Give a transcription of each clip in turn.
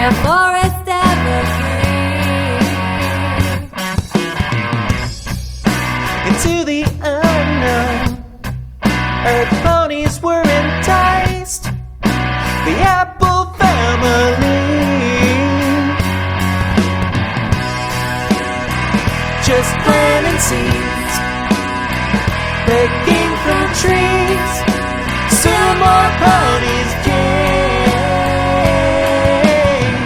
a forest evergreen. Into the unknown, earth ponies were enticed. The Apple family, just planting seeds, picking from trees. Soon more ponies came.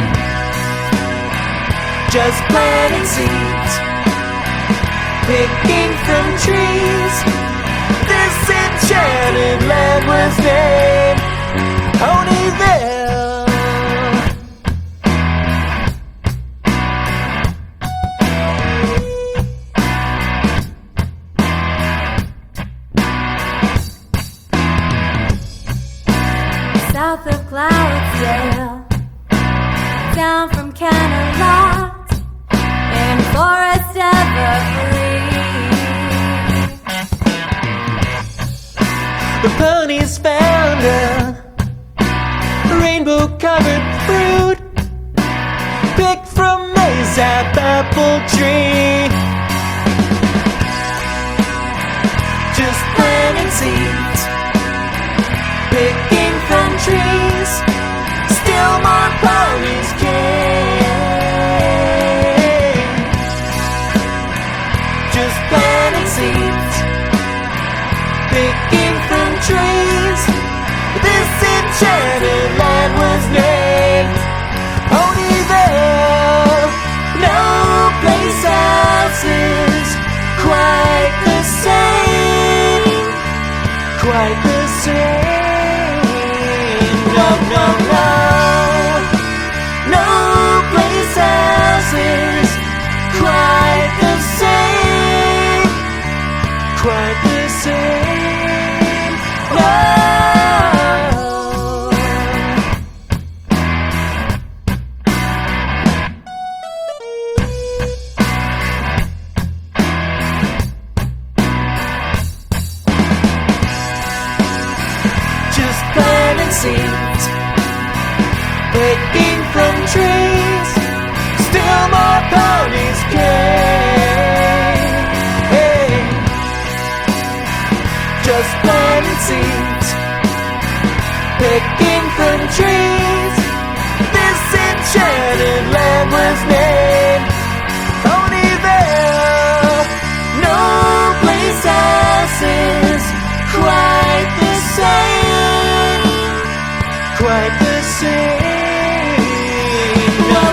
Just planting seeds, picking from trees. This enchanted land was named Ponyville. South of Cloudsdale, down from Camelot, in forest evergreen. The ponies found a rainbow-covered fruit picked from a zap apple tree. Just planting seeds, picking from trees. Still more ponies came. Just planting seeds, picking from trees. This enchanted land was named Ponyville. No place else is quite the same, quite the same. No, no, no, no place else is quite the same, quite the same. No. Just planting seeds, picking from trees. Still more ponies came. Hey. Just planting seeds, picking from trees. This enchanted land was named Ponyville. No place else is quite the same, quite the same. No.